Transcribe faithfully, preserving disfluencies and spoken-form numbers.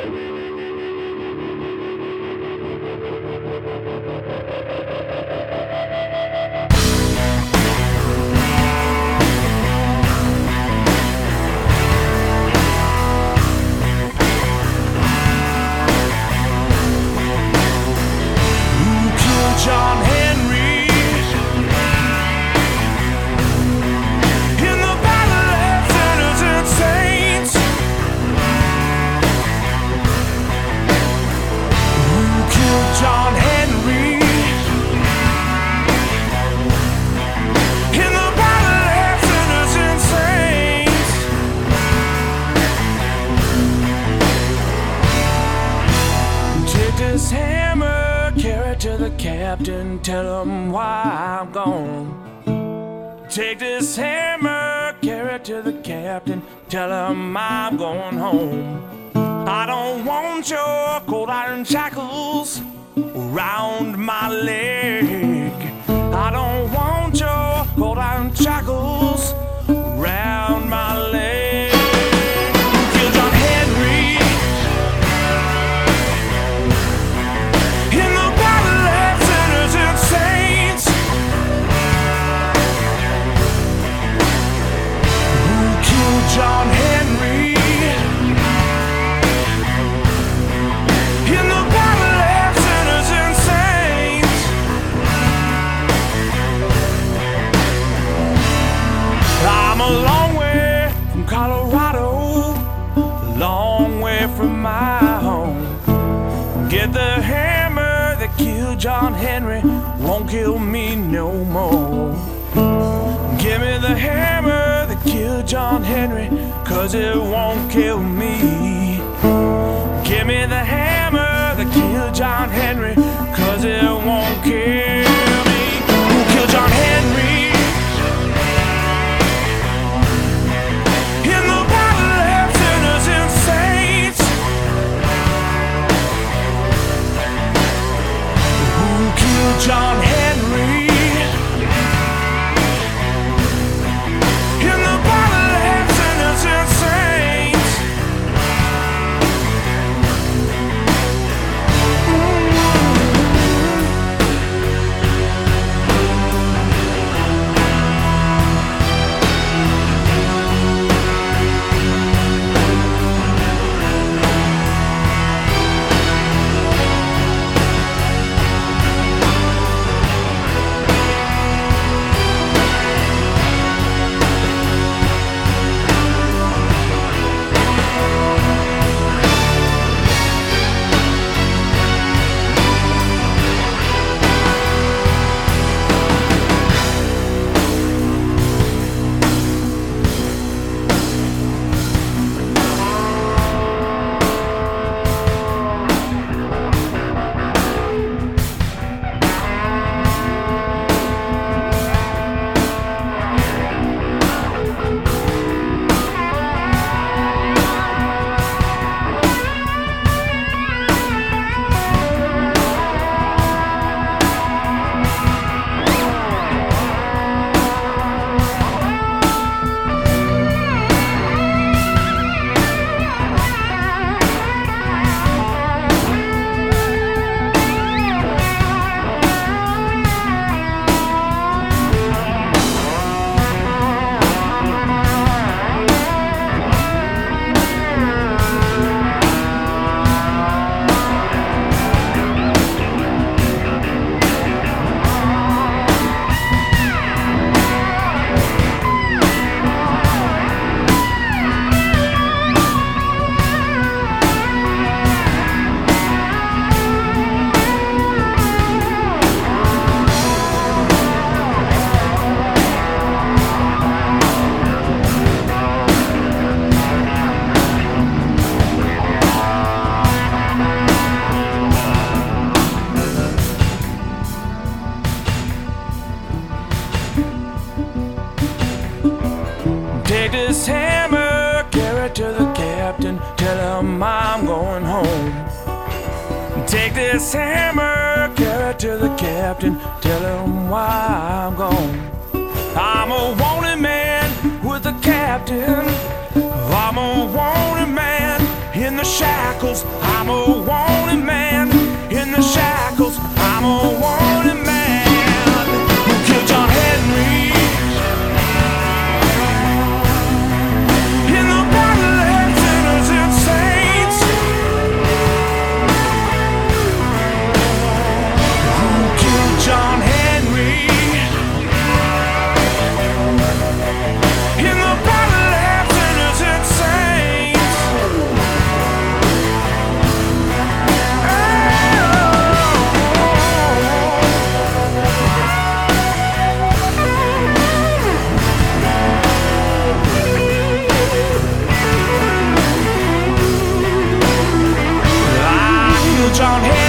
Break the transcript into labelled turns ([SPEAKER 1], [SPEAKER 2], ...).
[SPEAKER 1] John Henry in the battle of sinners and saints. Who killed John Henry in the battle of sinners and saints? Take this hammer, carry it to the captain, tell him why I'm gone. Take this hammer, carry it to the captain, tell him I'm going home. I don't want your cold iron shackles around my leg. I don't want your cold iron shackles around my leg. Kill John Henry in the battle of sinners and saints. Who killed John Henry in the battle of sinners and saints? I'm a long way from Colorado, a long way from my home. Get the hammer that killed John Henry, won't kill me no more. Give me the hammer that killed John Henry, cause it won't kill me. Give me the hammer that killed John Henry, cause it won't kill me. Who killed John Henry in the battle of sinners and saints? Who killed John Henry in the battle of sinners and saints? Take this hammer, carry it to the captain, tell him I'm going home. Take this hammer, carry it to the captain, tell him why I'm gone. I'm a wanted man with the captain. I'm a wanted man In the shackles, I'm a wanted man. In the shackles, I'm a wanted man. Who killed John Henry? In the battle of sinners and saints. Who killed John Henry? In the battle of sinners and saints. John Henry.